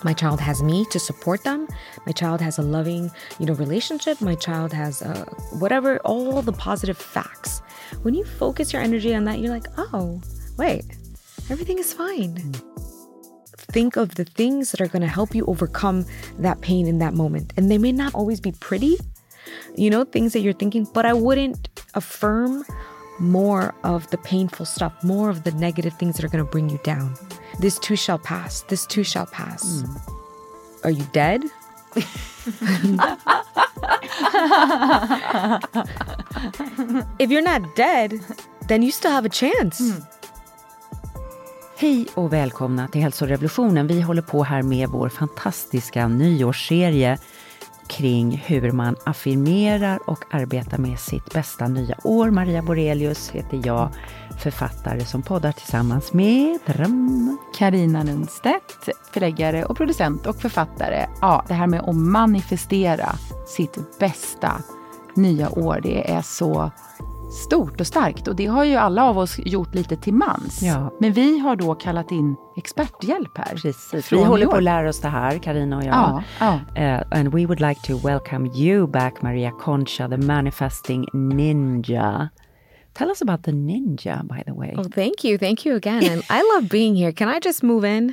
My child has me to support them. My child has a loving, relationship. My child has whatever, all the positive facts. When you focus your energy on that, you're like, oh, wait, everything is fine. Think of the things that are going to help you overcome that pain in that moment. And they may not always be pretty, things that you're thinking, but I wouldn't affirm more of the painful stuff, more of the negative things that are going to bring you down. This too shall pass. This too shall pass. Are you dead? If you're not dead, then you still have a chance. Hej och välkomna till Hälsorevolutionen. Vi håller på här med vår fantastiska nyårsserie kring hur man affirmerar och arbetar med sitt bästa nya år. Maria Borelius heter jag, författare som poddar tillsammans med Carina Lundstedt, förläggare och producent och författare. Ja, det här med att manifestera sitt bästa nya år, det är så stort och starkt. Och det har ju alla av oss gjort lite till mans. Ja. Men vi har då kallat in experthjälp här. Precis. Vi håller på att lära oss det här, Carina och jag. And we would like to welcome you back, Maria Concha, the manifesting ninja. Tell us about the ninja, by the way. Oh, thank you. Thank you again. I love being here. Can I just move in?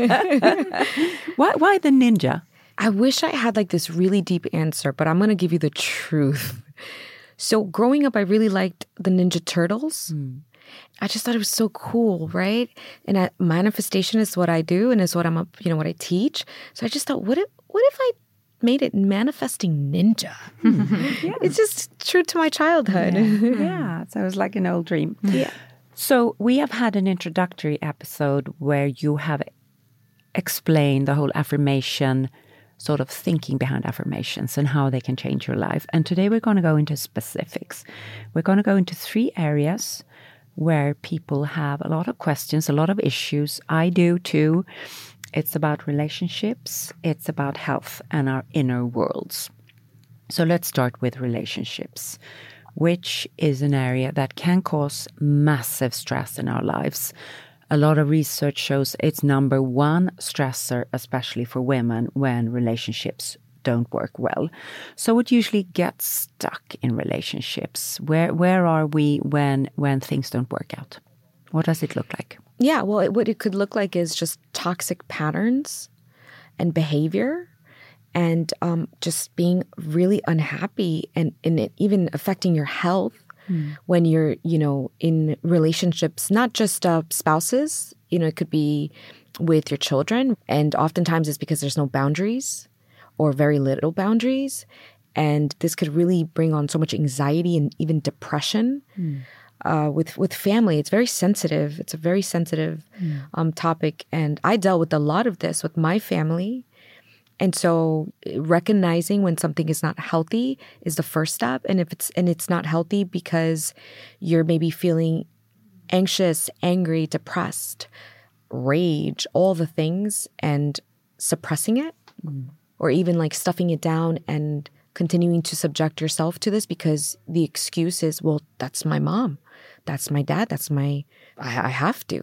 Why the ninja? I wish I had this really deep answer, but I'm going to give you the truth. So growing up, I really liked the Ninja Turtles. I just thought it was so cool, right? And manifestation is what I do, and is what what I teach. So I just thought, what if I made it manifesting ninja? Yeah. It's just true to my childhood. Yeah, so it was like an old dream. Yeah. So we have had an introductory episode where you have explained the whole affirmation sort of thinking behind affirmations and how they can change your life. And today we're going to go into specifics. We're going to go into 3 areas where people have a lot of questions, a lot of issues. I do too. It's about relationships, it's about health and our inner worlds. So let's start with relationships, which is an area that can cause massive stress in our lives. A lot of research shows it's number 1 stressor, especially for women, when relationships don't work well. So what usually gets stuck in relationships? Where are we when things don't work out? What does it look like? Yeah, well, what it could look like is just toxic patterns and behavior and just being really unhappy and it even affecting your health. When you're, in relationships, not just spouses, it could be with your children. And oftentimes it's because there's no boundaries or very little boundaries. And this could really bring on so much anxiety and even depression. With family, it's very sensitive. It's a very sensitive topic. And I dealt with a lot of this with my family. And so recognizing when something is not healthy is the first step. And it's not healthy because you're maybe feeling anxious, angry, depressed, rage, all the things, and suppressing it, or even stuffing it down and continuing to subject yourself to this because the excuse is, well, that's my mom, that's my dad, I have to.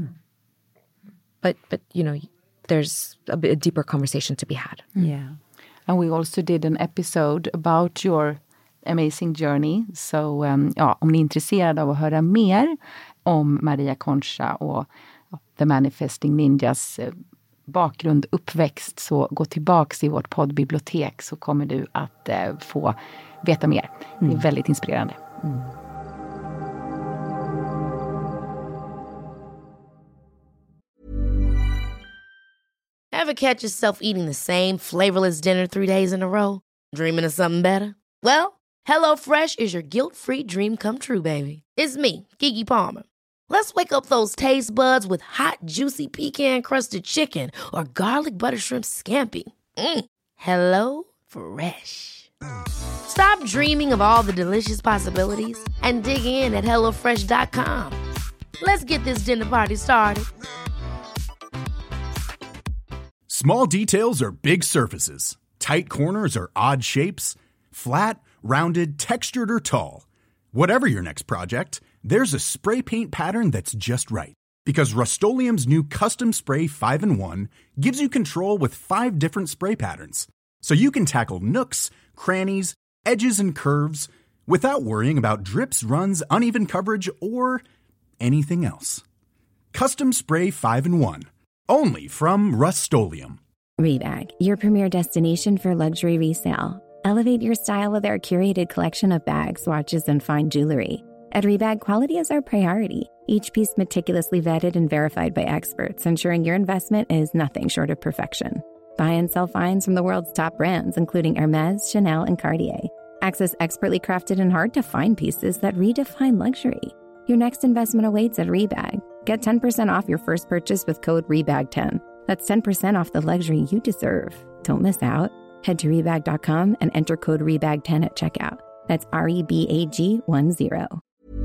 But there's a deeper conversation to be had. Yeah. And we also did an episode about your amazing journey. So om ni är intresserade av att höra mer om Maria Concha och The Manifesting Ninjas bakgrund, uppväxt, så gå tillbaks i vårt poddbibliotek så kommer du att få veta mer. Det är väldigt inspirerande. Ever catch yourself eating the same flavorless dinner 3 days in a row? Dreaming of something better? Well, HelloFresh is your guilt-free dream come true, baby. It's me, Keke Palmer. Let's wake up those taste buds with hot, juicy pecan-crusted chicken or garlic butter shrimp scampi. Hello Fresh. Stop dreaming of all the delicious possibilities and dig in at HelloFresh.com. Let's get this dinner party started. Small details are big surfaces. Tight corners are odd shapes. Flat, rounded, textured, or tall. Whatever your next project, there's a spray paint pattern that's just right. Because Rust-Oleum's new Custom Spray 5-in-1 gives you control with 5 different spray patterns. So you can tackle nooks, crannies, edges, and curves without worrying about drips, runs, uneven coverage, or anything else. Custom Spray 5-in-1. Only from Rust-Oleum. Rebag, your premier destination for luxury resale. Elevate your style with our curated collection of bags, watches, and fine jewelry. At Rebag, quality is our priority. Each piece meticulously vetted and verified by experts, ensuring your investment is nothing short of perfection. Buy and sell finds from the world's top brands, including Hermes, Chanel, and Cartier. Access expertly crafted and hard-to-find pieces that redefine luxury. Your next investment awaits at Rebag. Get 10% off your first purchase with code REBAG10. That's 10% off the luxury you deserve. Don't miss out. Head to Rebag.com and enter code REBAG10 at checkout. That's REBAG10.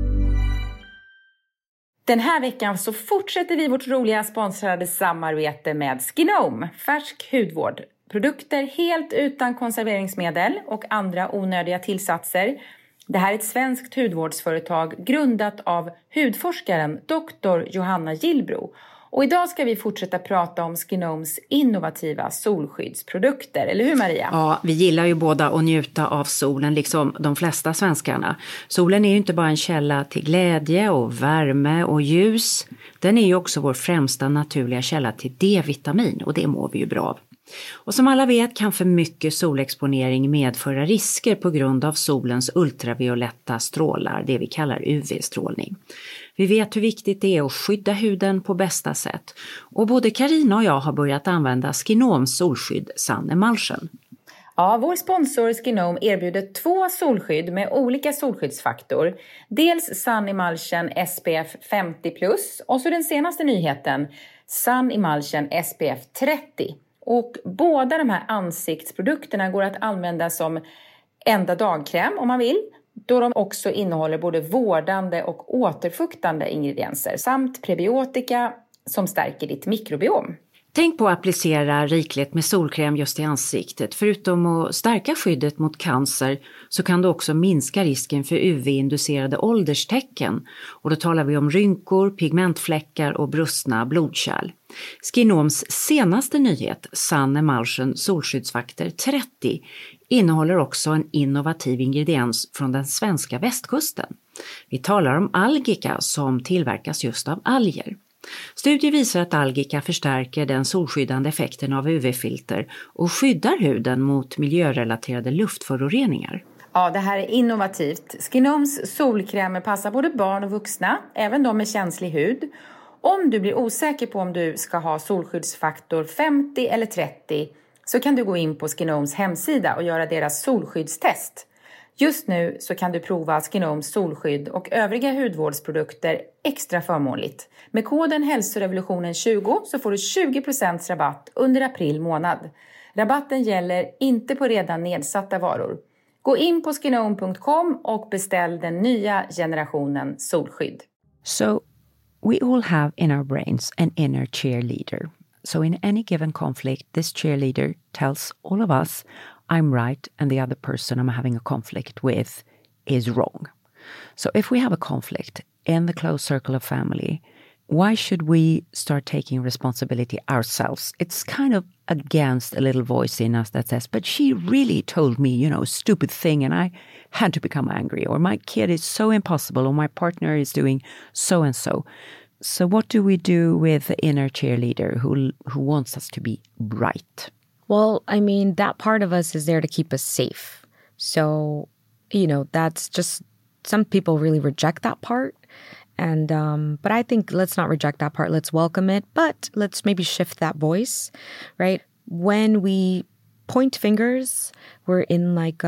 Den här veckan så fortsätter vi vårt roliga sponsrade samarbete med Skinome, färsk hudvård. Produkter helt utan konserveringsmedel och andra onödiga tillsatser. Det här är ett svenskt hudvårdsföretag grundat av hudforskaren Dr. Johanna Gillbro. Och idag ska vi fortsätta prata om Skinomes innovativa solskyddsprodukter. Eller hur, Maria? Ja, vi gillar ju båda att njuta av solen, liksom de flesta svenskarna. Solen är ju inte bara en källa till glädje och värme och ljus. Den är ju också vår främsta naturliga källa till D-vitamin, och det mår vi ju bra av. Och som alla vet kan för mycket solexponering medföra risker på grund av solens ultravioletta strålar, det vi kallar UV-strålning. Vi vet hur viktigt det är att skydda huden på bästa sätt. Och både Carina och jag har börjat använda Skinomes solskydd Sun Emulsion. Ja, vår sponsor Skinome erbjuder 2 solskydd med olika solskyddsfaktor. Dels Sun Emulsion SPF 50+, och så den senaste nyheten, Sun Emulsion SPF 30. Och båda de här ansiktsprodukterna går att använda som enda dagkräm om man vill, då de också innehåller både vårdande och återfuktande ingredienser samt prebiotika som stärker ditt mikrobiom. Tänk på att applicera rikligt med solkräm just i ansiktet. Förutom att stärka skyddet mot cancer så kan du också minska risken för UV-inducerade ålderstecken. Och då talar vi om rynkor, pigmentfläckar och brustna blodkärl. Skinomes senaste nyhet, Sun Emulsion solskyddsfaktor 30, innehåller också en innovativ ingrediens från den svenska västkusten. Vi talar om algika som tillverkas just av alger. Studier visar att algika förstärker den solskyddande effekten av UV-filter och skyddar huden mot miljörelaterade luftföroreningar. Ja, det här är innovativt. Skinomes solkrämer passar både barn och vuxna, även de med känslig hud. Om du blir osäker på om du ska ha solskyddsfaktor 50 eller 30 så kan du gå in på Skinomes hemsida och göra deras solskyddstest. Just nu så kan du prova Skinomes solskydd och övriga hudvårdsprodukter extra förmånligt. Med koden hälsorevolutionen20 så får du 20% rabatt under april månad. Rabatten gäller inte på redan nedsatta varor. Gå in på skinome.com och beställ den nya generationen solskydd. So, we all have in our brains an inner cheerleader. So in any given conflict, this cheerleader tells all of us, I'm right and the other person I'm having a conflict with is wrong. So if we have a conflict in the close circle of family, why should we start taking responsibility ourselves? It's kind of against a little voice in us that says, but she really told me, a stupid thing and I had to become angry. Or my kid is so impossible, or my partner is doing so and so. So what do we do with the inner cheerleader who wants us to be right? Well, I mean, that part of us is there to keep us safe. So, that's just, some people really reject that part. And, but I think let's not reject that part. Let's welcome it, but let's maybe shift that voice, right? When we point fingers, we're in like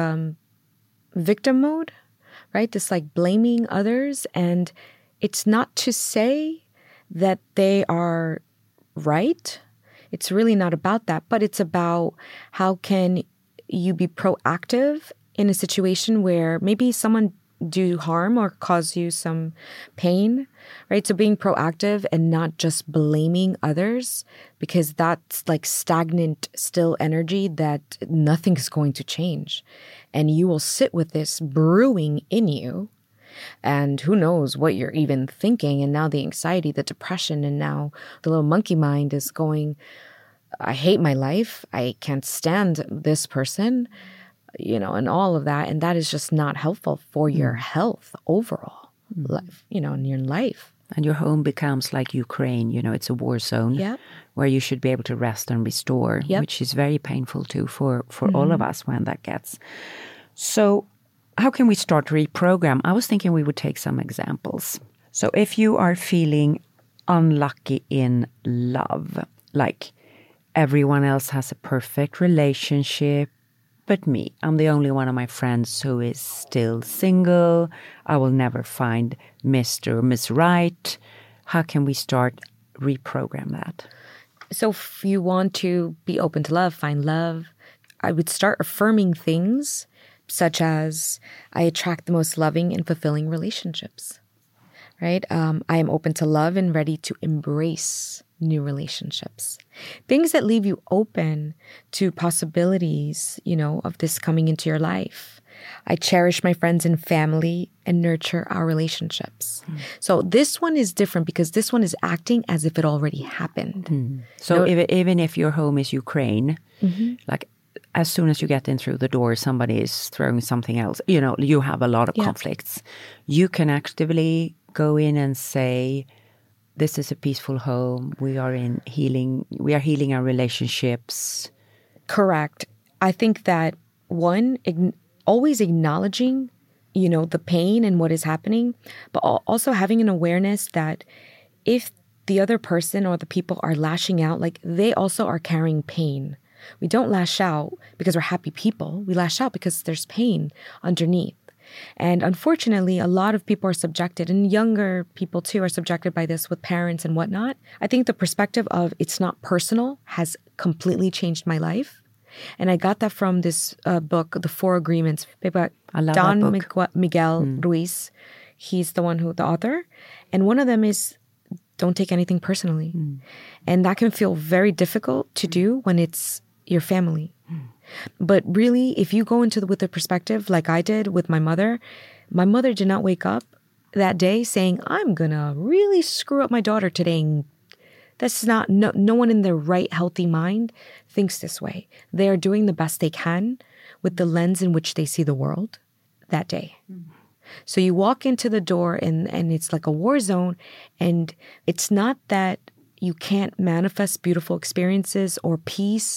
victim mode, right? This like blaming others. And it's not to say that they are right. It's really not about that, but it's about how can you be proactive in a situation where maybe someone do harm or cause you some pain, right? So being proactive and not just blaming others, because that's like stagnant, still energy that nothing's going to change. And you will sit with this brewing in you And who knows what you're even thinking. And now the anxiety, the depression, and now the little monkey mind is going, I hate my life. I can't stand this person, and all of that. And that is just not helpful for your health overall, life, in your life. And your home becomes like Ukraine, it's a war zone where you should be able to rest and restore, which is very painful too for all of us when that gets. So how can we start to reprogram? I was thinking we would take some examples. So if you are feeling unlucky in love, like everyone else has a perfect relationship, but me, I'm the only one of my friends who is still single. I will never find Mr. or Miss Right. How can we start reprogram that? So if you want to be open to love, find love, I would start affirming things such as I attract the most loving and fulfilling relationships, right? I am open to love and ready to embrace new relationships. Things that leave you open to possibilities, of this coming into your life. I cherish my friends and family and nurture our relationships. So this one is different because this one is acting as if it already happened. So even if your home is Ukraine, like as soon as you get in through the door, somebody is throwing something else, you have a lot of conflicts. You can actively go in and say, this is a peaceful home. We are healing our relationships. Correct. I think that one, always acknowledging, the pain and what is happening, but also having an awareness that if the other person or the people are lashing out, like they also are carrying pain. We don't lash out because we're happy people. We lash out because there's pain underneath. And unfortunately, a lot of people are subjected, and younger people too are subjected by this with parents and whatnot. I think the perspective of it's not personal has completely changed my life. And I got that from this book, The Four Agreements, by Don Miguel Ruiz. He's the author. And one of them is, don't take anything personally. And that can feel very difficult to do when it's your family. But really, if you go into with the perspective like I did with my mother did not wake up that day saying, I'm going to really screw up my daughter today. That's not, no one in their right, healthy mind thinks this way. They are doing the best they can with the lens in which they see the world that day. So you walk into the door and it's like a war zone. And it's not that you can't manifest beautiful experiences or peace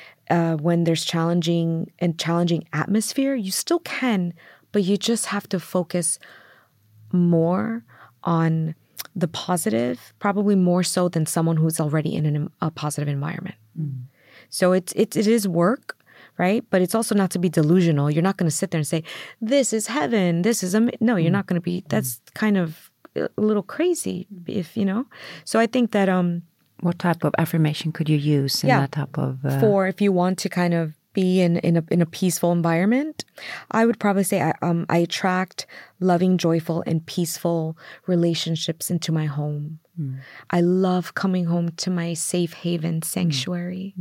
when there's challenging atmosphere. You still can, but you just have to focus more on the positive, probably more so than someone who's already in a positive environment. So it is work, right? But it's also not to be delusional. You're not going to sit there and say, this is heaven, no, you're not going to be, that's kind of a little crazy, So I think that what type of affirmation could you use in that type of for if you want to kind of be in a peaceful environment? I would probably say I attract loving, joyful, and peaceful relationships into my home. I love coming home to my safe haven sanctuary.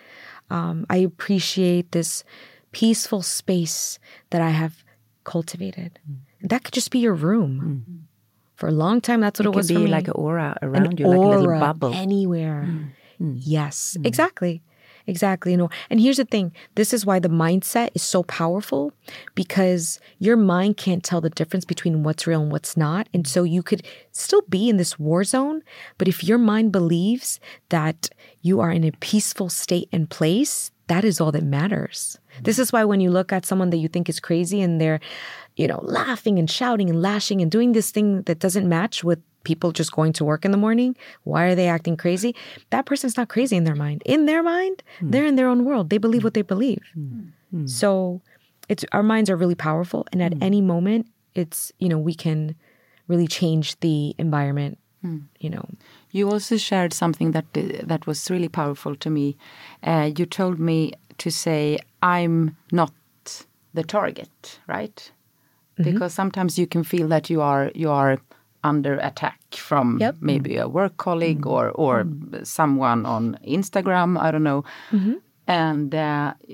I appreciate this peaceful space that I have cultivated. That could just be your room. For a long time, that's what it was for me. It could be like an aura around you, like a little bubble. Anywhere. Yes, exactly. Exactly. And here's the thing. This is why the mindset is so powerful, because your mind can't tell the difference between what's real and what's not. And so you could still be in this war zone, but if your mind believes that you are in a peaceful state and place, that is all that matters. This is why when you look at someone that you think is crazy and they're, laughing and shouting and lashing and doing this thing that doesn't match with people just going to work in the morning, why are they acting crazy? That person's not crazy in their mind. In their mind, they're in their own world. They believe what they believe. So our minds are really powerful. And at any moment, it's, we can really change the environment, You also shared something that was really powerful to me. You told me to say, I'm not the target, right? Because sometimes you can feel that you are under attack from maybe a work colleague or someone on Instagram, I don't know. And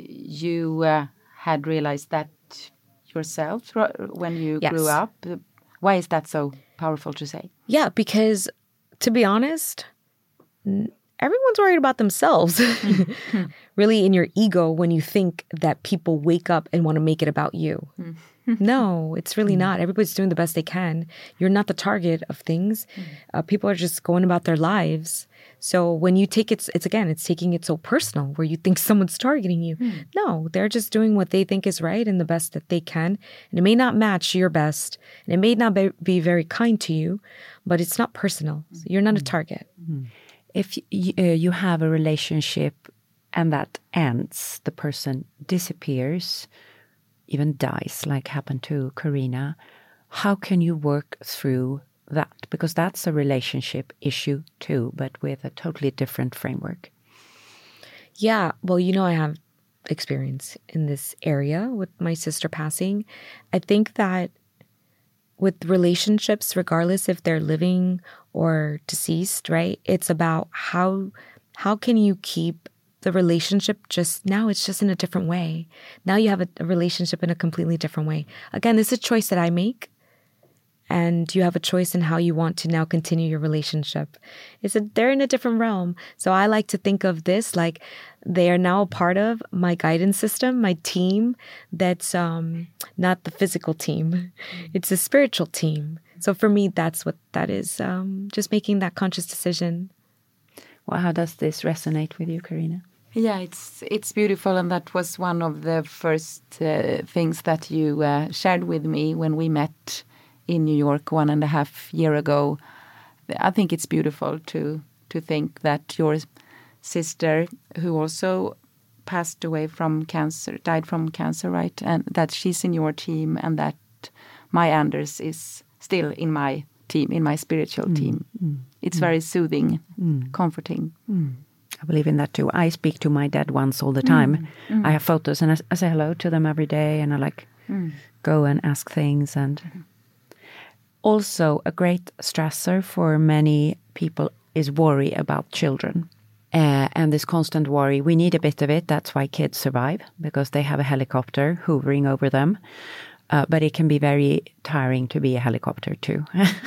you had realized that yourself when you grew up. Why is that so powerful to say? Yeah, because to be honest, everyone's worried about themselves. Really in your ego when you think that people wake up and want to make it about you. No, it's really not. Everybody's doing the best they can. You're not the target of things. People are just going about their lives. So when you take it's taking it so personal where you think someone's targeting you. No, they're just doing what they think is right and the best that they can. And it may not match your best. And it may not be very kind to you, but it's not personal. So you're not a target. If you have a relationship and that ends, the person disappears, even dies, like happened to Karina, how can you work through that? Because that's a relationship issue too, but with a totally different framework. Yeah, well, I have experience in this area with my sister passing. I think that with relationships, regardless if they're living or deceased, right? It's about how can you keep the relationship now it's just in a different way. Now you have a relationship in a completely different way. Again, this is a choice that I make. And you have a choice in how you want to now continue your relationship. They're in a different realm. So I like to think of this like they are now a part of my guidance system, my team. That's not the physical team. It's a spiritual team. So for me, that's what that is. Just making that conscious decision. Well, how does this resonate with you, Karina? Yeah, it's beautiful, and that was one of the first things that you shared with me when we met in New York 1.5 years ago. I think it's beautiful to think that your sister, who also passed away from cancer, died from cancer, right? And that she's in your team, and that my Anders is still in my team, in my spiritual team. It's very soothing, comforting. I believe in that too. I speak to my dead ones all the time. I have photos and I say hello to them every day, and I go and ask things. And also a great stressor for many people is worry about children. And this constant worry, we need a bit of it. That's why kids survive, because they have a helicopter hovering over them. But it can be very tiring to be a helicopter too.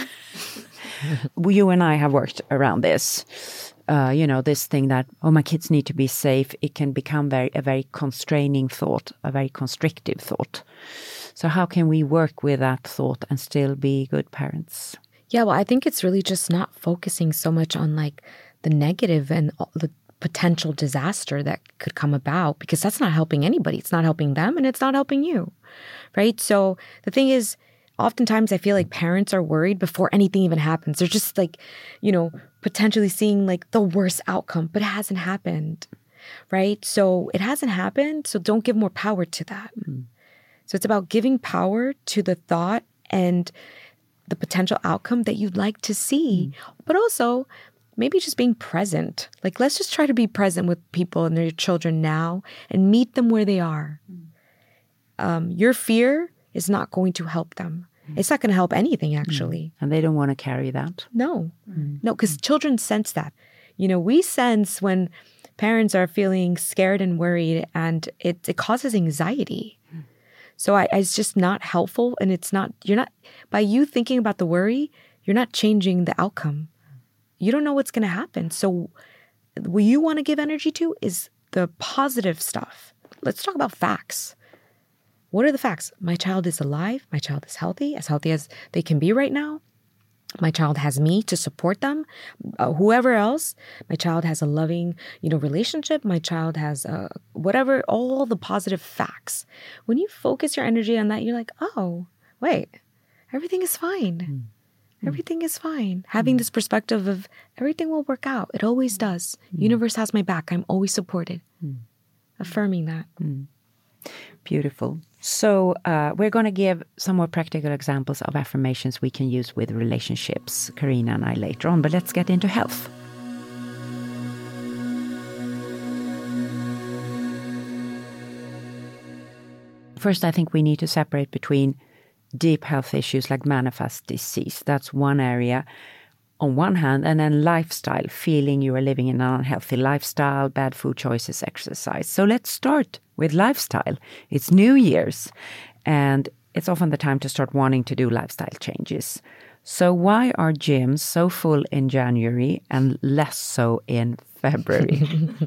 You and I have worked around this. This thing that, my kids need to be safe. It can become a very constraining thought, a very constrictive thought. So how can we work with that thought and still be good parents? Yeah, well, I think it's really just not focusing so much on like the negative and the potential disaster that could come about, because that's not helping anybody. It's not helping them, and it's not helping you, right? So the thing is, oftentimes I feel like parents are worried before anything even happens. They're just like, potentially seeing like the worst outcome, but it hasn't happened, right? So it hasn't happened, so don't give more power to that. So it's about giving power to the thought and the potential outcome that you'd like to see, but also maybe just being present. Like, let's just try to be present with people and their children now and meet them where they are. Your fear is not going to help them. It's not going to help anything, actually. And they don't want to carry that. No, because children sense that. We sense when parents are feeling scared and worried, and it causes anxiety. So it's just not helpful. And by you thinking about the worry, you're not changing the outcome. You don't know what's going to happen. So what you want to give energy to is the positive stuff. Let's talk about facts. What are the facts? My child is alive. My child is healthy as they can be right now. My child has me to support them. Whoever else, my child has a loving, relationship. My child has whatever, all the positive facts. When you focus your energy on that, you're like, oh, wait, everything is fine. Everything is fine. Having this perspective of everything will work out. It always does. Universe has my back. I'm always supported. Affirming that. Beautiful. So we're going to give some more practical examples of affirmations we can use with relationships, Karina and I, later on. But let's get into health. First, I think we need to separate between deep health issues like manifest disease. That's one area on one hand, and then lifestyle, feeling you are living in an unhealthy lifestyle, bad food choices, exercise. So let's start with lifestyle. It's New Year's, and it's often the time to start wanting to do lifestyle changes. So why are gyms so full in January and less so in February?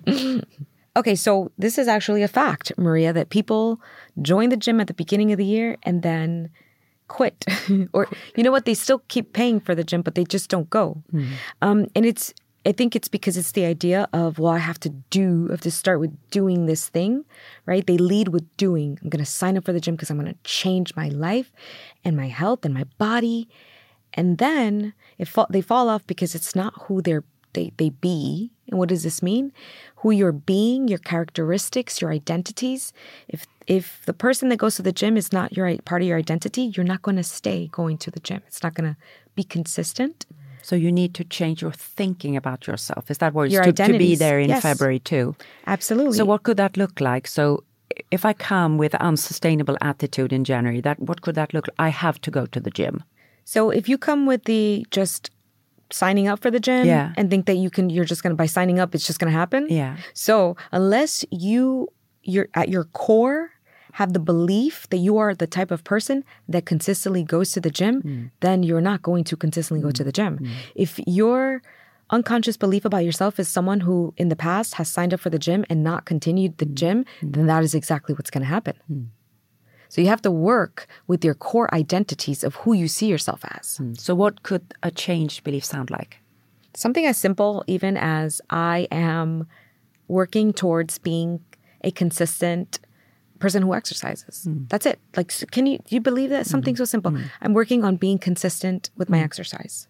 Okay, so this is actually a fact, Maria, that people join the gym at the beginning of the year and then quit. Or, you know what, they still keep paying for the gym, but they just don't go. And I think it's because it's the idea of, well, I have to start with doing this thing, right? They lead with doing. I'm going to sign up for the gym because I'm going to change my life and my health and my body. And then they fall off because it's not who they be. And what does this mean? Who you're being, your characteristics, your identities. If the person that goes to the gym is not part of your identity, you're not going to stay going to the gym. It's not going to be consistent. So you need to change your thinking about yourself. Is that what Your it's to be identities, there in yes. February too? Absolutely. So what could that look like? So if I come with an unsustainable attitude in January, what could that look like? I have to go to the gym. So if you come with the just signing up for the gym and think that you're just going to, by signing up, it's just going to happen. Yeah. So unless you're at your core have the belief that you are the type of person that consistently goes to the gym, then you're not going to consistently go to the gym. If your unconscious belief about yourself is someone who in the past has signed up for the gym and not continued the gym, then that is exactly what's going to happen. So you have to work with your core identities of who you see yourself as. So what could a changed belief sound like? Something as simple even as I am working towards being a consistent person who exercises. That's it. Like, do you believe that? Something so simple. I'm working on being consistent with my exercise.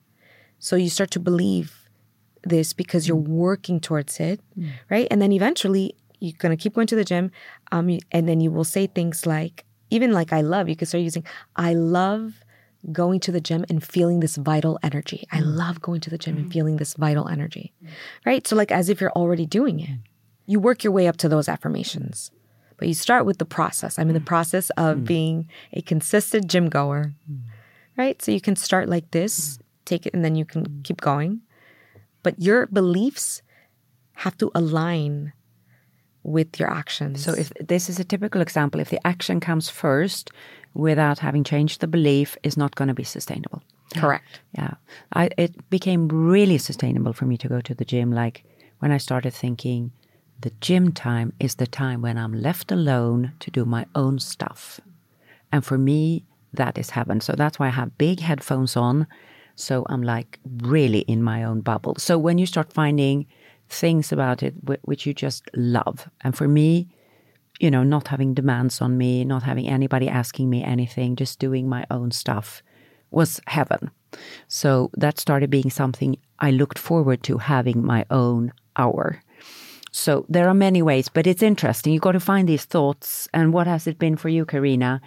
So you start to believe this because you're working towards it, right? And then eventually you're going to keep going to the gym. And then you will say things like, even like I love, you could start using, I love going to the gym and feeling this vital energy. I love going to the gym and feeling this vital energy, right? So like as if you're already doing it. You work your way up to those affirmations. But you start with the process. I'm in the process of being a consistent gym goer, right? So you can start like this, take it, and then you can keep going. But your beliefs have to align with your actions. So if this is a typical example, if the action comes first without having changed the belief, is not going to be sustainable. Correct. Yeah. It became really sustainable for me to go to the gym. Like when I started thinking, the gym time is the time when I'm left alone to do my own stuff. And for me, that is heaven. So that's why I have big headphones on. So I'm like really in my own bubble. So when you start finding things about it which you just love. And for me, you know, not having demands on me, not having anybody asking me anything, just doing my own stuff was heaven. So that started being something I looked forward to, having my own hour. So there are many ways, but it's interesting. You got to find these thoughts. And what has it been for you, Karina,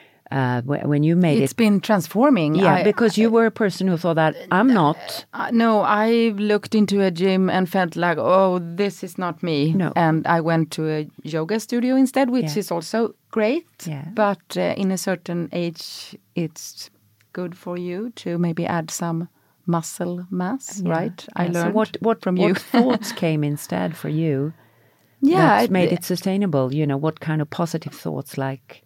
when you made it? It's been transforming. Yeah, because you were a person who thought that I'm not. No, I looked into a gym and felt like, oh, this is not me. No. And I went to a yoga studio instead, which is also great. Yeah. But in a certain age, it's good for you to maybe add some muscle mass, right? I learned what from you. What thoughts came instead for you? Yeah, that made it sustainable. You know, what kind of positive thoughts? Like,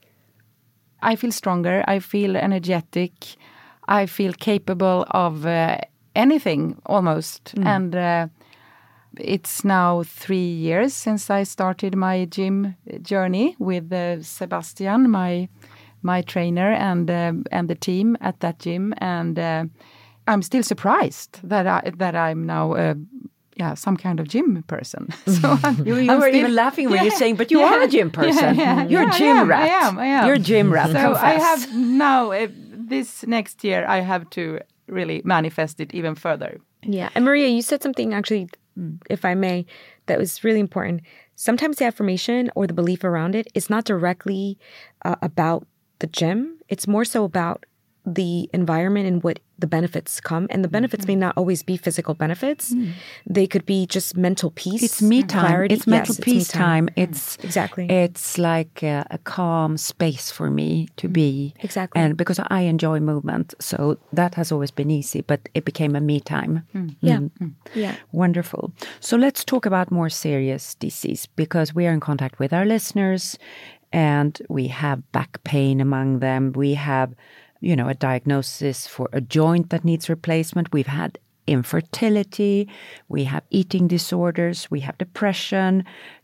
I feel stronger. I feel energetic. I feel capable of anything almost. And it's now 3 years since I started my gym journey with Sebastian, my trainer, and the team at that gym. And I'm still surprised that I'm now some kind of gym person. So you were even laughing when you're saying, but you are a gym person. You're a gym rat. I am. You're a gym rat. So Confess. I have now, this next year, I have to really manifest it even further. Yeah. And Maria, you said something actually, if I may, that was really important. Sometimes the affirmation or the belief around it is not directly about the gym. It's more so about the environment and what the benefits come. And the benefits may not always be physical benefits. They could be just mental peace. It's me time. Clarity. It's mental Yes, peace me time. It's exactly. It's like a calm space for me to be. Exactly. And because I enjoy movement, so that has always been easy. But it became a me time. Yeah. Yeah. Wonderful. So let's talk about more serious disease, because we are in contact with our listeners, And we have back pain among them. We have, a diagnosis for a joint that needs replacement. We've had infertility. We have eating disorders. We have depression,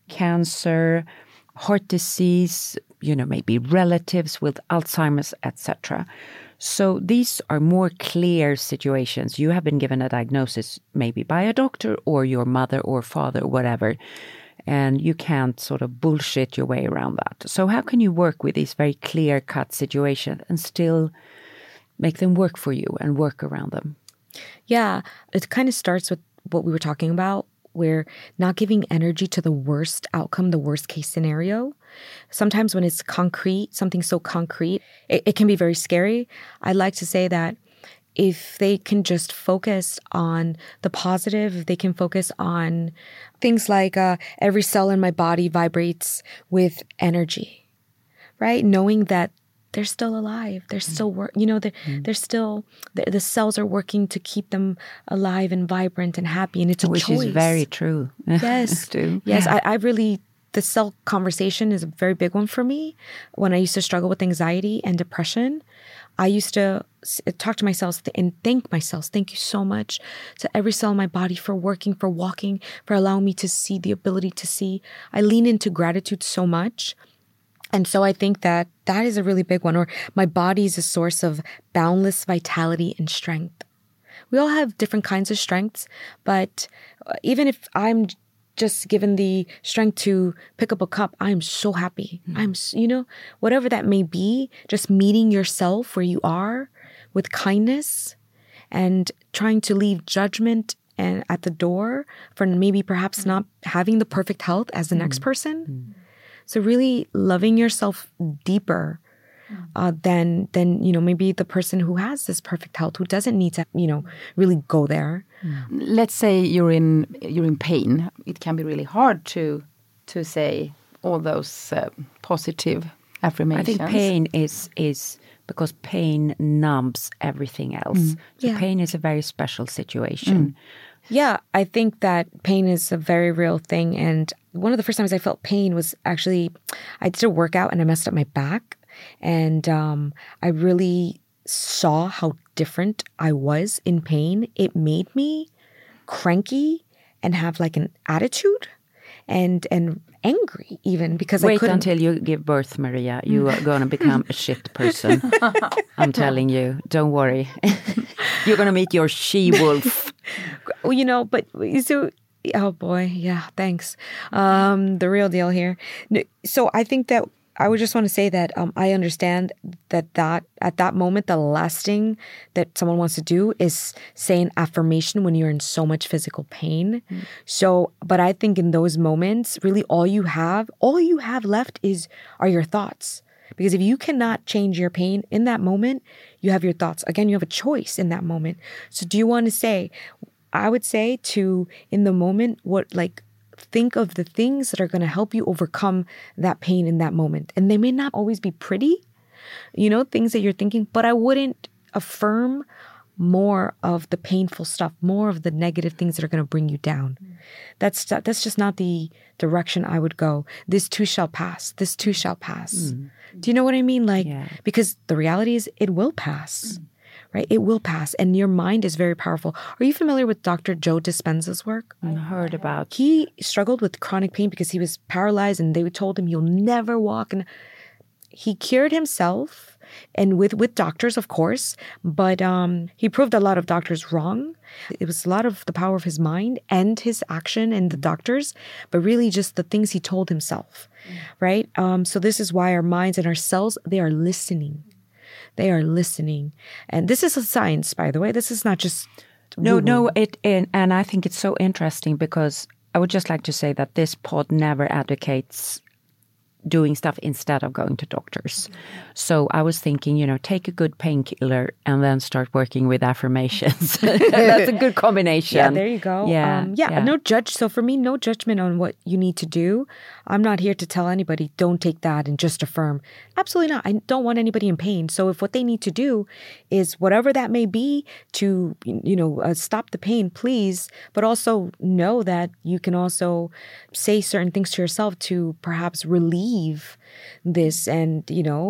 cancer, heart disease, maybe relatives with Alzheimer's, etc. So these are more clear situations. You have been given a diagnosis maybe by a doctor or your mother or father or whatever, and you can't sort of bullshit your way around that. So how can you work with these very clear-cut situations and still make them work for you and work around them? Yeah, it kind of starts with what we were talking about, where not giving energy to the worst outcome, the worst case scenario. Sometimes when it's concrete, something so concrete, it can be very scary. I like to say that if they can just focus on the positive, if they can focus on things like every cell in my body vibrates with energy, right? Knowing that they're still alive. They're still they're still the cells are working to keep them alive and vibrant and happy, and it's a choice. Which is very true. Yes, too. Yes. I really, the cell conversation is a very big one for me. When I used to struggle with anxiety and depression, I used to talk to myself and thank myself. Thank you so much to every cell in my body for working, for walking, for allowing me to see, the ability to see. I lean into gratitude so much. And so I think that is a really big one. Or my body is a source of boundless vitality and strength. We all have different kinds of strengths, but even if I'm just given the strength to pick up a cup, I'm so happy. I'm, whatever that may be, just meeting yourself where you are with kindness and trying to leave judgment and at the door for maybe perhaps not having the perfect health as the next person. So really loving yourself deeper than maybe the person who has this perfect health, who doesn't need to really go there. Let's say you're in pain. It can be really hard to say all those positive affirmations. I think pain is because pain numbs everything else. So pain is a very special situation. Yeah, I think that pain is a very real thing. And one of the first times I felt pain was actually, I did a workout and I messed up my back. And I really saw how different I was in pain. It made me cranky and have like an attitude and angry even, because I couldn't. Wait until you give birth, Maria. You are going to become a shit person. I'm telling you. Don't worry. You're going to meet your she-wolf. But so, oh boy, yeah, thanks. The real deal here. So I think that I would just want to say that I understand that at that moment, the last thing that someone wants to do is say an affirmation when you're in so much physical pain. So, but I think in those moments, really all you have left are your thoughts. Because if you cannot change your pain in that moment, you have your thoughts. Again, you have a choice in that moment. So do you want to say, I would say in the moment, think of the things that are going to help you overcome that pain in that moment. And they may not always be pretty, things that you're thinking, but I wouldn't affirm more of the painful stuff, more of the negative things that are going to bring you down. That's just not the direction I would go. This too shall pass. This too shall pass. Do you know what I mean? Because the reality is it will pass. Right? It will pass. And your mind is very powerful. Are you familiar with Dr. Joe Dispenza's work? I heard about. He struggled with chronic pain because he was paralyzed and they told him you'll never walk. And he cured himself, and with doctors, of course, but he proved a lot of doctors wrong. It was a lot of the power of his mind and his action and the doctors, but really just the things he told himself, right? So this is why our minds and our cells, they are listening. They are listening. And this is a science, by the way. This is not just No, and I think it's so interesting because I would just like to say that this pod never advocates doing stuff instead of going to doctors. So I was thinking, take a good painkiller and then start working with affirmations. That's a good combination. Yeah, there you go. Yeah. No judge. So for me, no judgment on what you need to do. I'm not here to tell anybody, don't take that and just affirm. Absolutely not. I don't want anybody in pain. So if what they need to do is whatever that may be to, stop the pain, please. But also know that you can also say certain things to yourself to perhaps relieve believe this. And,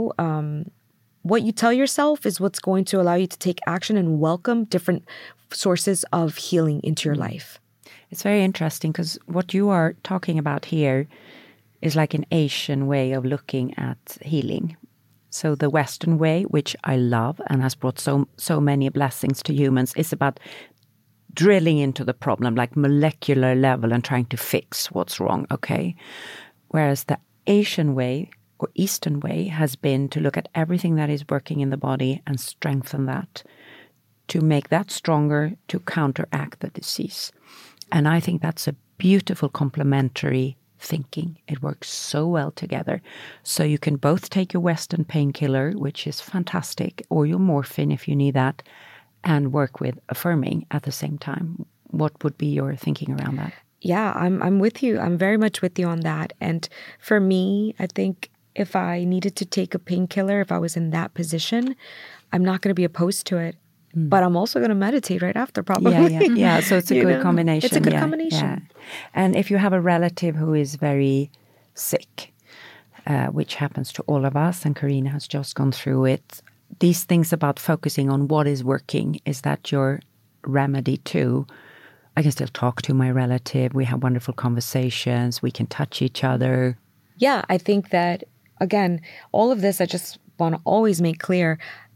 what you tell yourself is what's going to allow you to take action and welcome different sources of healing into your life. It's very interesting because what you are talking about here is like an Asian way of looking at healing. So the Western way, which I love and has brought so many blessings to humans, is about drilling into the problem, like molecular level, and trying to fix what's wrong, okay? Whereas the Asian way or Eastern way has been to look at everything that is working in the body and strengthen that, to make that stronger, to counteract the disease. And I think that's a beautiful complementary thinking. It works so well together. So you can both take your Western painkiller, which is fantastic, or your morphine if you need that, and work with affirming at the same time. What would be your thinking around that? Yeah, I'm with you. I'm very much with you on that. And for me, I think if I needed to take a painkiller, if I was in that position, I'm not going to be opposed to it. But I'm also going to meditate right after, probably. Yeah. So it's a good combination. It's a good combination. Yeah. And if you have a relative who is very sick, which happens to all of us, and Karina has just gone through it, these things about focusing on what is working, is that your remedy too? I can still talk to my relative. We have wonderful conversations. We can touch each other. Yeah, I think that, again, all of this, I just want to always make clear,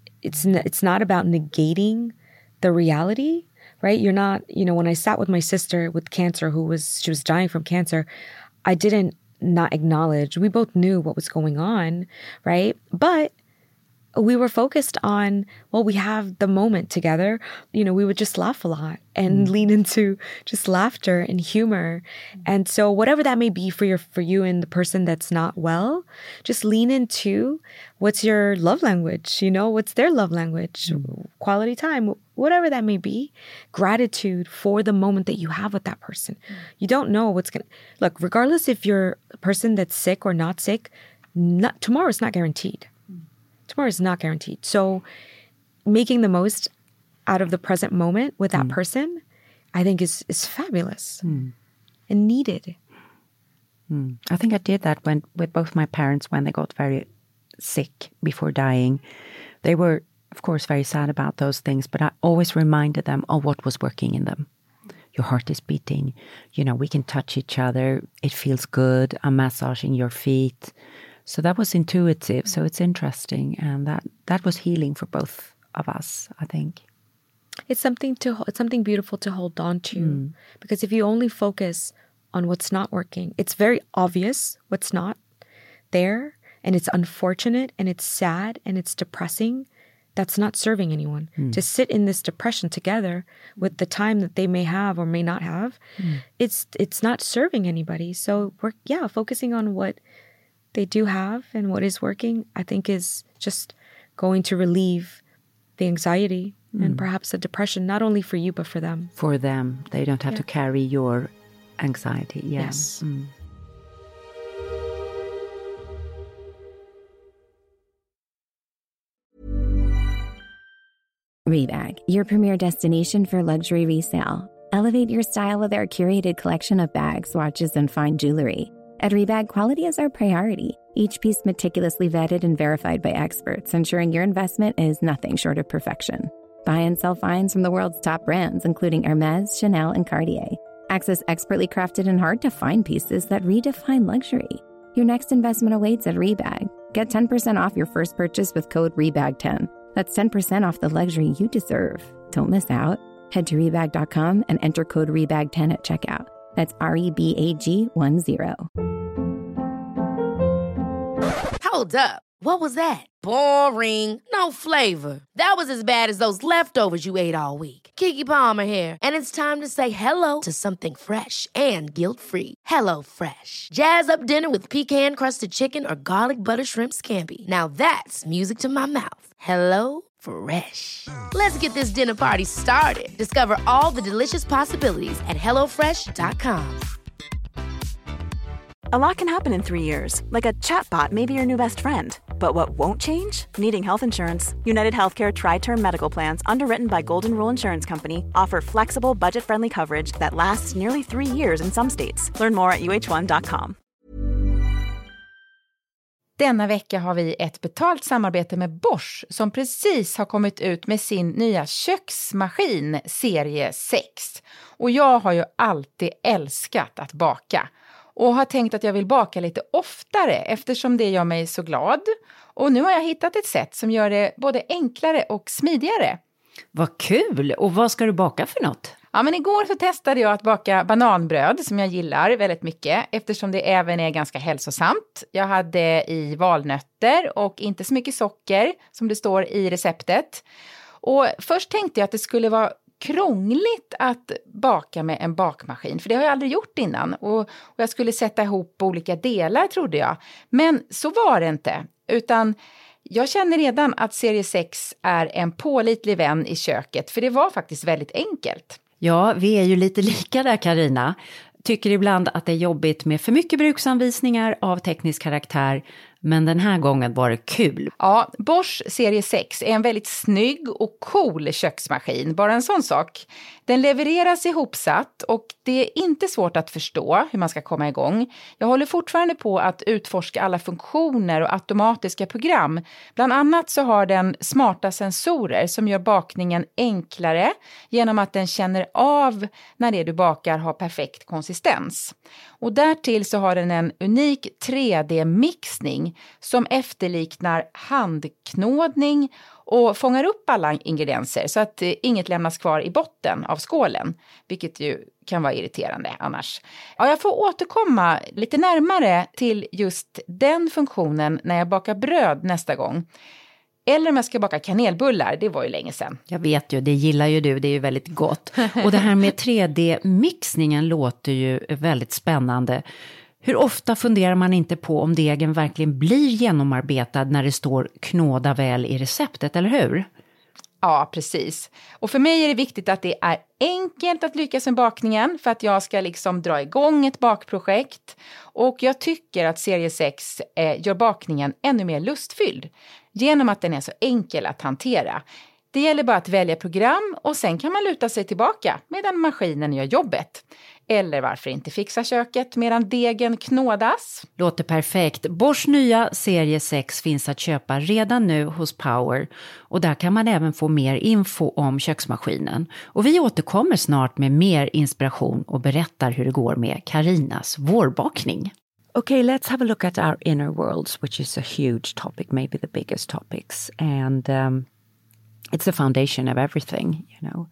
it's not about negating the reality, right? You're not, when I sat with my sister with cancer, she was dying from cancer, I didn't not acknowledge, we both knew what was going on, right? But we were focused on, we have the moment together. We would just laugh a lot and lean into just laughter and humor. And so whatever that may be for you and the person that's not well, just lean into what's your love language, what's their love language, quality time, whatever that may be, gratitude for the moment that you have with that person. You don't know what's going to, look, regardless if you're a person that's sick or not sick, tomorrow's not guaranteed. Tomorrow is not guaranteed. So making the most out of the present moment with that person, I think is fabulous and needed. I think I did that with both my parents when they got very sick before dying. They were, of course, very sad about those things, but I always reminded them of what was working in them. Your heart is beating. We can touch each other. It feels good. I'm massaging your feet. So that was intuitive. So it's interesting. And that was healing for both of us, I think. It's something beautiful to hold on to. Because if you only focus on what's not working, it's very obvious what's not there. And it's unfortunate and it's sad and it's depressing. That's not serving anyone. To sit in this depression together with the time that they may have or may not have, it's not serving anybody. So we're focusing on what they do have and what is working, I think, is just going to relieve the anxiety and perhaps the depression, not only for you, but for them. For them. They don't have to carry your anxiety. Yeah. Yes. Rebag, your premier destination for luxury resale. Elevate your style with our curated collection of bags, watches, and fine jewelry. At Rebag, quality is our priority. Each piece meticulously vetted and verified by experts, ensuring your investment is nothing short of perfection. Buy and sell finds from the world's top brands, including Hermès, Chanel, and Cartier. Access expertly crafted and hard-to-find pieces that redefine luxury. Your next investment awaits at Rebag. Get 10% off your first purchase with code REBAG10. That's 10% off the luxury you deserve. Don't miss out. Head to Rebag.com and enter code REBAG10 at checkout. That's REBAG10. Hold up. What was that? Boring. No flavor. That was as bad as those leftovers you ate all week. Keke Palmer here. And it's time to say hello to something fresh and guilt-free. Hello Fresh. Jazz up dinner with pecan-crusted chicken or garlic butter shrimp scampi. Now that's music to my mouth. Hello Fresh. Let's get this dinner party started. Discover all the delicious possibilities at HelloFresh.com. A lot can happen in 3 years, like a chatbot may be your new best friend. But what won't change? Needing health insurance. United Healthcare Tri-Term Medical Plans, underwritten by Golden Rule Insurance Company, offer flexible, budget-friendly coverage that lasts nearly 3 years in some states. Learn more at UH1.com. Denna vecka har vi ett betalt samarbete med Bosch som precis har kommit ut med sin nya köksmaskin serie 6. Och jag har ju alltid älskat att baka och har tänkt att jag vill baka lite oftare eftersom det gör mig så glad. Och nu har jag hittat ett sätt som gör det både enklare och smidigare. Vad kul! Och vad ska du baka för något? Ja, men igår så testade jag att baka bananbröd som jag gillar väldigt mycket eftersom det även är ganska hälsosamt. Jag hade i valnötter och inte så mycket socker som det står i receptet. Och först tänkte jag att det skulle vara krångligt att baka med en bakmaskin, för det har jag aldrig gjort innan. Och jag skulle sätta ihop olika delar trodde jag. Men så var det inte, utan jag känner redan att serie 6 är en pålitlig vän i köket, för det var faktiskt väldigt enkelt. Ja, vi är ju lite lika där, Carina. Tycker ibland att det är jobbigt med för mycket bruksanvisningar av teknisk karaktär, men den här gången var det kul. Ja, Bosch serie 6 är en väldigt snygg och cool köksmaskin, bara en sån sak. Den levereras ihopsatt och det är inte svårt att förstå hur man ska komma igång. Jag håller fortfarande på att utforska alla funktioner och automatiska program. Bland annat så har den smarta sensorer som gör bakningen enklare genom att den känner av när det du bakar har perfekt konsistens. Och därtill så har den en unik 3D-mixning som efterliknar handknådning och fångar upp alla ingredienser så att inget lämnas kvar i botten av skålen, vilket ju kan vara irriterande annars. Ja, jag får återkomma lite närmare till just den funktionen när jag bakar bröd nästa gång. Eller om jag ska baka kanelbullar, det var ju länge sedan. Jag vet ju, det gillar ju du, det är ju väldigt gott. Och det här med 3D-mixningen låter ju väldigt spännande. Hur ofta funderar man inte på om degen verkligen blir genomarbetad när det står knåda väl i receptet, eller hur? Ja, precis. Och för mig är det viktigt att det är enkelt att lyckas med bakningen för att jag ska liksom dra igång ett bakprojekt. Och jag tycker att serie 6 gör bakningen ännu mer lustfylld genom att den är så enkel att hantera. Det gäller bara att välja program och sen kan man luta sig tillbaka medan maskinen gör jobbet. Eller varför inte fixa köket medan degen knådas? Låter perfekt. Bosch nya serie 6 finns att köpa redan nu hos Power. Och där kan man även få mer info om köksmaskinen. Och vi återkommer snart med mer inspiration och berättar hur det går med Carinas vårbakning. Okay, let's have a look at our inner worlds, which is a huge topic, maybe the biggest topics. And it's the foundation of everything, you know.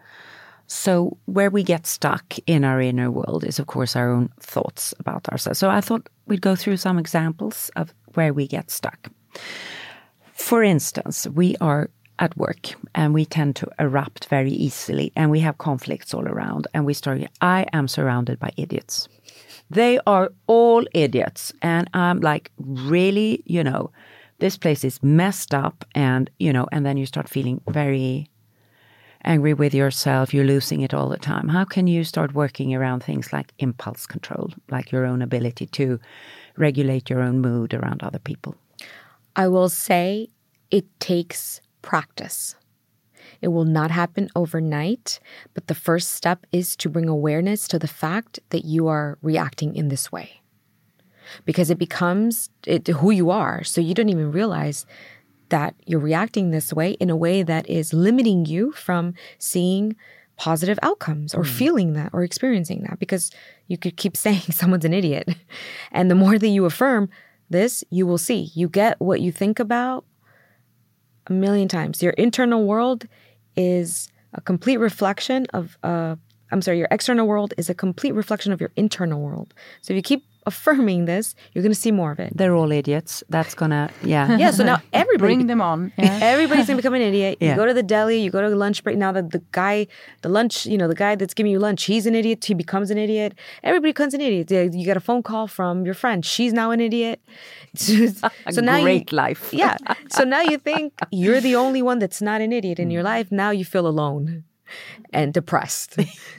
So where we get stuck in our inner world is, of course, our own thoughts about ourselves. So I thought we'd go through some examples of where we get stuck. For instance, we are at work and we tend to erupt very easily and we have conflicts all around and we start, I am surrounded by idiots. They are all idiots and I'm like, really, you know, this place is messed up and, you know, and then you start feeling very angry with yourself, you're losing it all the time. How can you start working around things like impulse control, like your own ability to regulate your own mood around other people? I will say it takes practice. It will not happen overnight, but the first step is to bring awareness to the fact that you are reacting in this way. Because it becomes who you are, so you don't even realize that you're reacting this way in a way that is limiting you from seeing positive outcomes or feeling that or experiencing that, because you could keep saying someone's an idiot. And the more that you affirm this, you will see. You get what you think about a million times. Your internal world is a complete reflection of, your external world is a complete reflection of your internal world. So if you keep affirming this, you're going to see more of it. They're all idiots. That's gonna, yeah. Yeah, so now everybody... Bring them on. Yeah. Everybody's going to become an idiot. Yeah. You go to the deli, you go to lunch break. Now the guy that's giving you lunch, he's an idiot. He becomes an idiot. Everybody becomes an idiot. You get a phone call from your friend. She's now an idiot. So now great life. Yeah. So now you think you're the only one that's not an idiot in your life. Now you feel alone and depressed.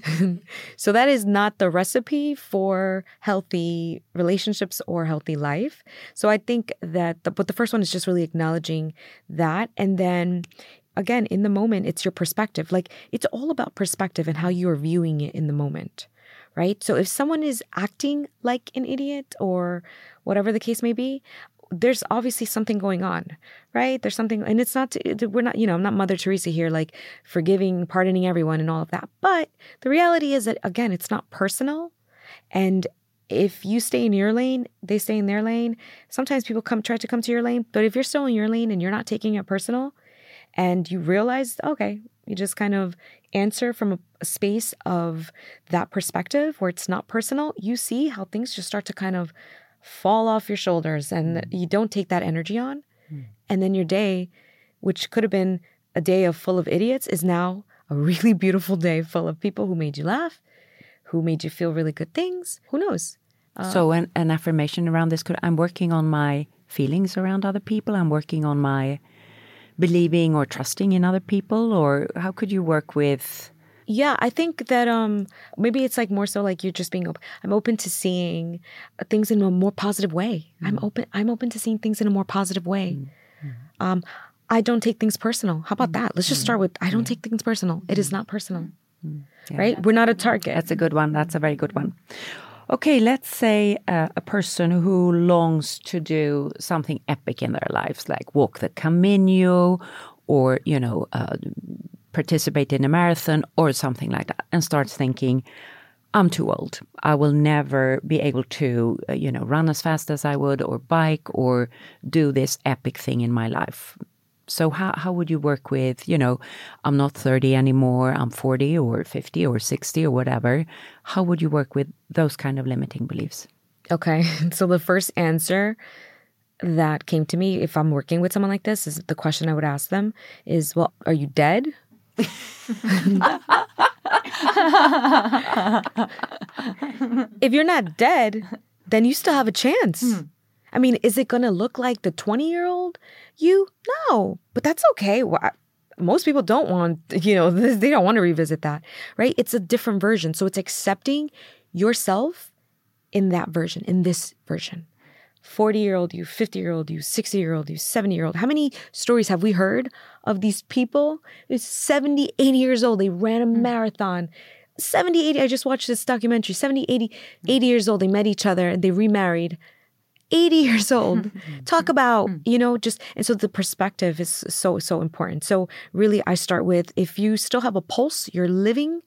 So that is not the recipe for healthy relationships or healthy life. So I think that but the first one is just really acknowledging that. And then again, in the moment, it's your perspective. Like, it's all about perspective and how you are viewing it in the moment, right? So if someone is acting like an idiot or whatever the case may be, there's obviously something going on, right? There's something, and it's not, we're not, I'm not Mother Teresa here, like forgiving, pardoning everyone and all of that. But the reality is that, again, it's not personal. And if you stay in your lane, they stay in their lane. Sometimes people try to come to your lane, but if you're still in your lane and you're not taking it personal and you realize, okay, you just kind of answer from a space of that perspective where it's not personal, you see how things just start to kind of fall off your shoulders and you don't take that energy on. And then your day, which could have been a day full of idiots, is now a really beautiful day full of people who made you laugh, who made you feel really good things. Who knows? So an affirmation around this I'm working on my feelings around other people. I'm working on my believing or trusting in other people. Or how could you work with? Yeah, I think that maybe it's like more so like you're just being open. I'm open to seeing things in a more positive way. I'm open to seeing things in a more positive way. I don't take things personal. How about that? Let's just start with I don't take things personal. It is not personal. Yeah. Right? We're not a target. That's a good one. That's a very good one. Okay, let's say a person who longs to do something epic in their lives, like walk the Camino or, participate in a marathon or something like that, and starts thinking, I'm too old. I will never be able to, run as fast as I would or bike or do this epic thing in my life. So how would you work with, I'm not 30 anymore, I'm 40 or 50 or 60 or whatever. How would you work with those kind of limiting beliefs? Okay. So the first answer that came to me if I'm working with someone like this is the question I would ask them is, well, are you dead? If you're not dead, then you still have a chance. I mean, is it going to look like the 20-year-old you? No, but that's okay. Most people don't want, they don't want to revisit that, right? It's a different version. So it's accepting yourself in that version, in this version. 40-year-old you, 50-year-old you, 60-year-old you, 70-year-old. How many stories have we heard of these people? It's 70, 80 years old. They ran a marathon. 70, 80, I just watched this documentary. 70, 80 years old. They met each other and they remarried. 80 years old. Talk about, and so the perspective is so important. So really I start with, if you still have a pulse, you're living,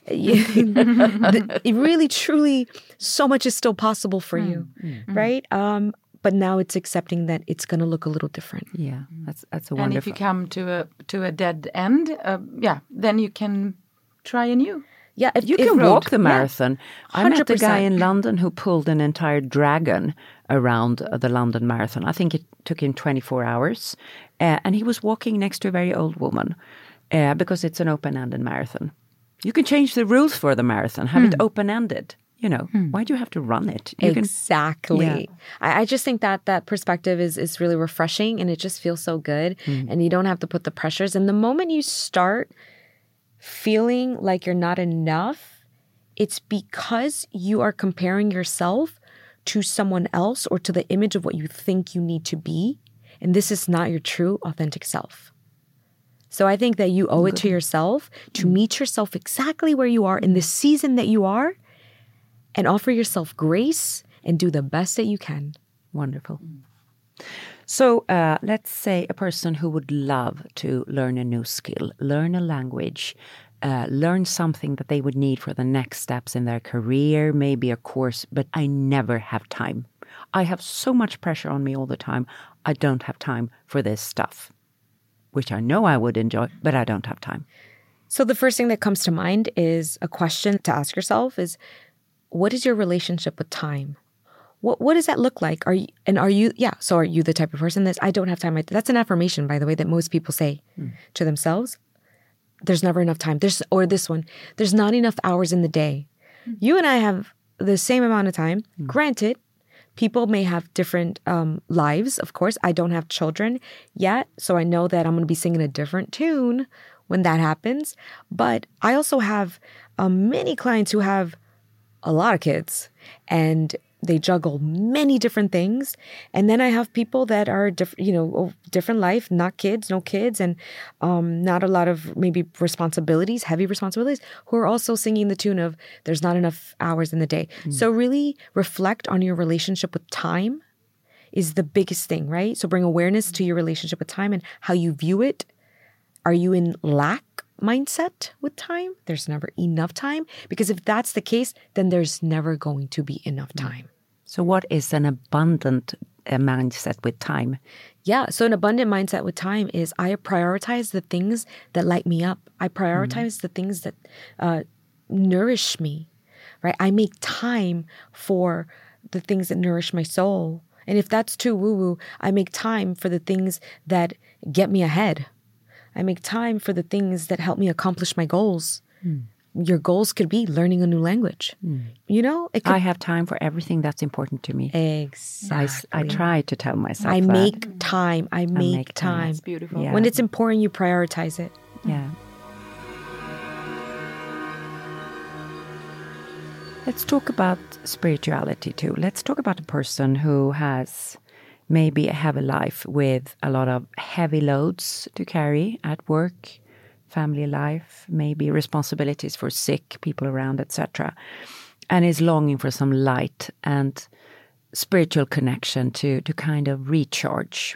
it really, truly, so much is still possible for you, right? But now it's accepting that it's going to look a little different. Yeah, that's a wonderful. And if you come to a dead end, then you can try anew. Yeah, you can walk the marathon. Yeah, I met a guy in London who pulled an entire dragon around the London Marathon. I think it took him 24 hours. And he was walking next to a very old woman because it's an open-ended marathon. You can change the rules for the marathon, have it open-ended. Why do you have to run it? Exactly. I just think that perspective is really refreshing and it just feels so good. And you don't have to put the pressures. And the moment you start feeling like you're not enough, it's because you are comparing yourself to someone else or to the image of what you think you need to be. And this is not your true, authentic self. So I think that you owe it to yourself to meet yourself exactly where you are in the season that you are and offer yourself grace and do the best that you can. Wonderful. So let's say a person who would love to learn a new skill, learn a language, learn something that they would need for the next steps in their career, maybe a course, but I never have time. I have so much pressure on me all the time. I don't have time for this stuff, which I know I would enjoy, but I don't have time. So the first thing that comes to mind is a question to ask yourself is, what is your relationship with time? What does that look like? Are you the type of person that I don't have time? That's an affirmation, by the way, that most people say to themselves. There's never enough time. There's not enough hours in the day. You and I have the same amount of time. Granted, people may have different lives, of course. I don't have children yet, so I know that I'm going to be singing a different tune when that happens. But I also have many clients who have a lot of kids, and they juggle many different things. And then I have people that are different life, not kids, no kids, and not a lot of maybe responsibilities, heavy responsibilities, who are also singing the tune of there's not enough hours in the day. So really reflect on your relationship with time is the biggest thing, right? So bring awareness to your relationship with time and how you view it. Are you in lack mindset with time? There's never enough time. Because if that's the case, then there's never going to be enough time. So what is an abundant mindset with time? Yeah, so an abundant mindset with time is I prioritize the things that light me up. I prioritize the things that nourish me, right? I make time for the things that nourish my soul. And if that's too woo-woo, I make time for the things that get me ahead. I make time for the things that help me accomplish my goals. Your goals could be learning a new language. You know? I have time for everything that's important to me. Exactly. I try to tell myself I that. make time. I make time. That's beautiful. Yeah. When it's important, you prioritize it. Yeah. Let's talk about spirituality too. Let's talk about a person who has maybe a heavy life with a lot of heavy loads to carry at work, family life, maybe responsibilities for sick people around, etc. And is longing for some light and spiritual connection to kind of recharge.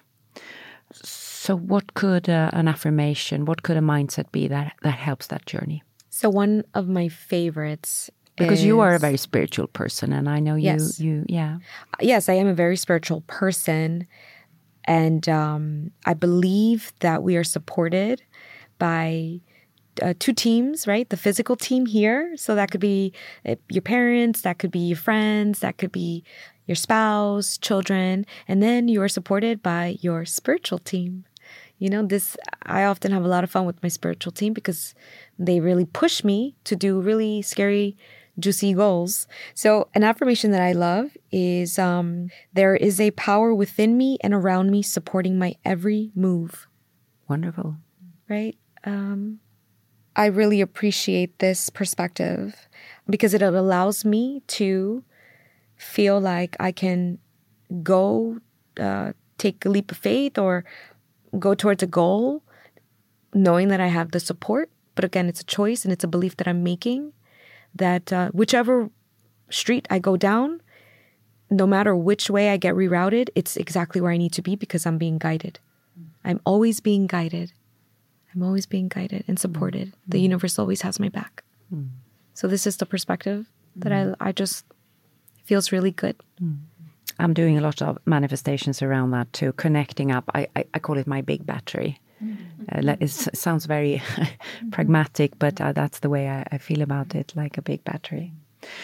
So what could an affirmation, what could a mindset be that helps that journey? So one of my favorites because you are a very spiritual person, and I know Yes. Yes, I am a very spiritual person. And I believe that we are supported by two teams, right? The physical team here. So that could be your parents, that could be your friends, that could be your spouse, children. And then you are supported by your spiritual team. You know, I often have a lot of fun with my spiritual team because they really push me to do really scary, juicy goals. So an affirmation that I love is there is a power within me and around me supporting my every move. Wonderful. Right? I really appreciate this perspective because it allows me to feel like I can go take a leap of faith or go towards a goal knowing that I have the support. But again, it's a choice and it's a belief that I'm making that whichever street I go down, no matter which way I get rerouted, it's exactly where I need to be because I'm being guided. I'm always being guided. I'm always being guided and supported. The universe always has my back. So this is the perspective that I just feels really good. I'm doing a lot of manifestations around that too, connecting up. I call it my big battery. It sounds very pragmatic, but that's the way I feel about it, like a big battery.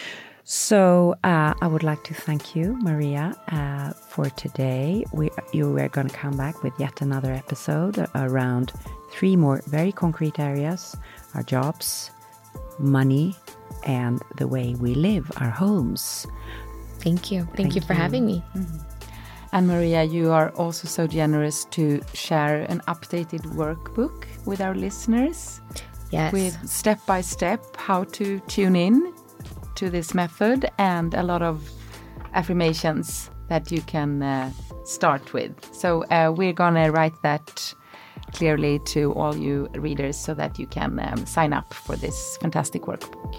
So I would like to thank you, Maria, for today. You are going to come back with yet another episode around 3 more very concrete areas: our jobs, money, and the way we live, our homes. Thank you. Thank you for having me. And Maria, you are also so generous to share an updated workbook with our listeners. Yes. With step-by-step how to tune in to this method and a lot of affirmations that you can start with. So we're going to write that clearly to all you readers so that you can sign up for this fantastic workbook.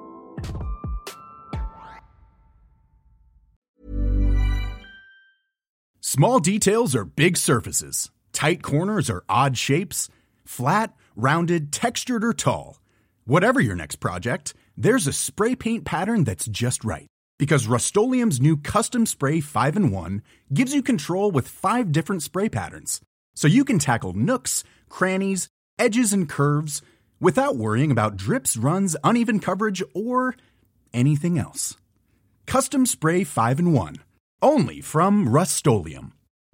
Small details are big surfaces. Tight corners are odd shapes. Flat, rounded, textured, or tall. Whatever your next project, there's a spray paint pattern that's just right. Because Rust-Oleum's new Custom Spray 5-in-1 gives you control with 5 different spray patterns. So you can tackle nooks, crannies, edges, and curves without worrying about drips, runs, uneven coverage, or anything else. Custom Spray 5-in-1. Only from Rust-Oleum.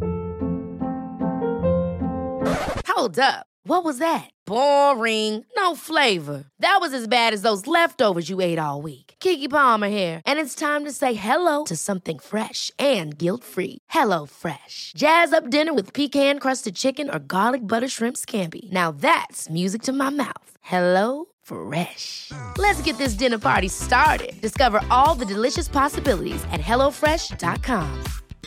Hold up. What was that? Boring. No flavor. That was as bad as those leftovers you ate all week. Keke Palmer here, and it's time to say hello to something fresh and guilt-free. HelloFresh. Jazz up dinner with pecan-crusted chicken or garlic butter shrimp scampi. Now that's music to my mouth. HelloFresh. Let's get this dinner party started. Discover all the delicious possibilities at HelloFresh.com.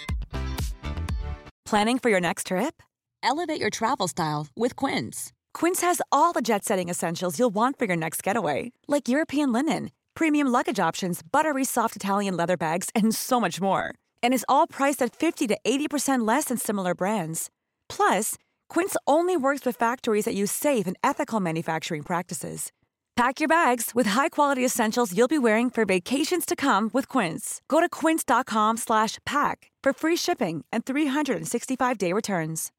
Planning for your next trip? Elevate your travel style with Quince. Quince has all the jet-setting essentials you'll want for your next getaway, like European linen, premium luggage options, buttery soft Italian leather bags, and so much more. And is all priced at 50 to 80% less than similar brands. Plus, Quince only works with factories that use safe and ethical manufacturing practices. Pack your bags with high-quality essentials you'll be wearing for vacations to come with Quince. Go to quince.com/pack for free shipping and 365-day returns.